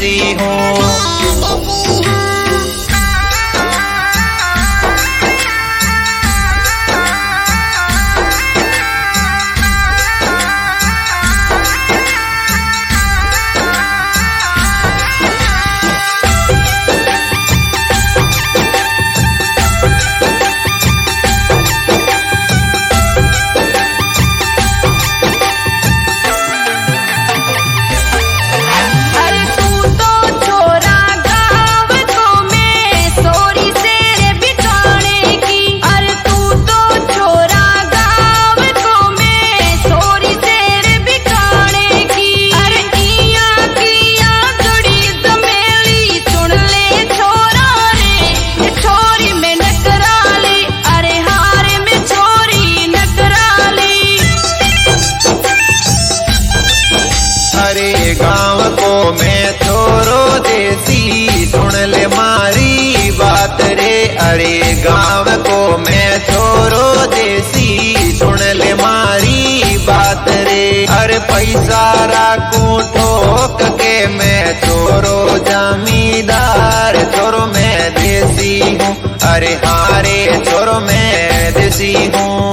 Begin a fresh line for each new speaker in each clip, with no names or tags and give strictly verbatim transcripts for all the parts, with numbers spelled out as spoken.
देसी हूँ। गाँव को मैं छोरो देसी सुन ले मारी बात रे। अरे गाँव को मैं छोरो देसी सुन ले मारी बात रे। अरे पैसा राखूं ठोक के मैं छोरो जमींदार छोरो मैं देसी हूँ। अरे हारे छोरो मैं देसी हूँ।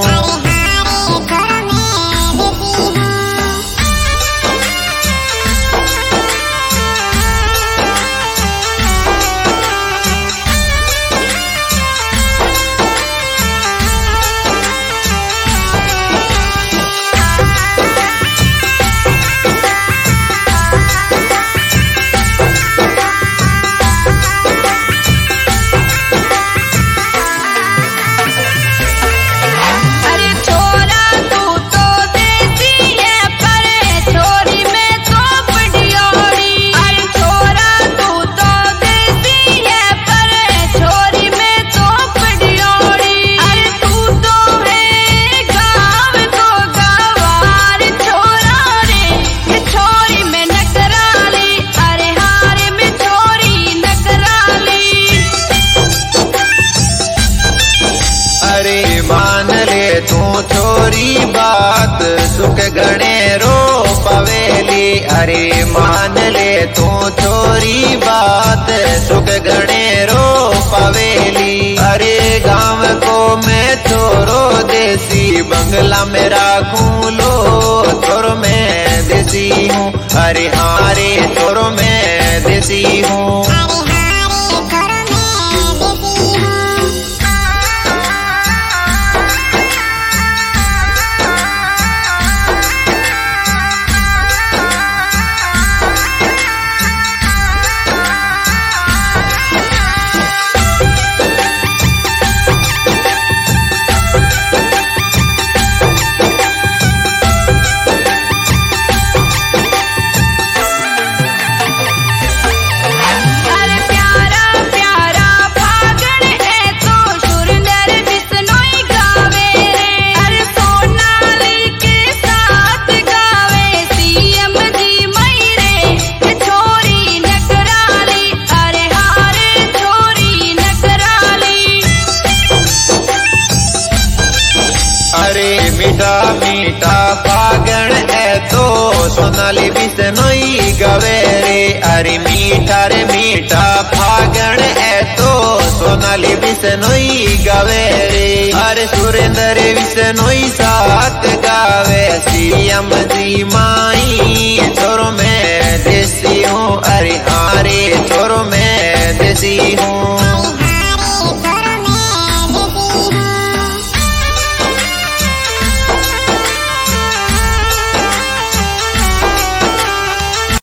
तू छोरी बात सुख गणे रो पवेली। अरे मान ले तू छोरी बात सुख गणे रो पवेली। अरे गाँव को मैं छोरो देसी बंगला में राखूं लो छोरो मैं देसी हूँ। अरे हारे छोरो मैं देसी हूँ। मीठा मीठा फागण है तो सोनाली बिसनोई गवे रे। अरे मीठा रे मीठा फागण है तो सोनाली बिसनोई गवे रे। अरे सुरेंद्र बिसनोई साथ गावे सीएम जी माई छोरो मैं देसी हूँ। अरे हारे छोरो मैं देसी हूँ।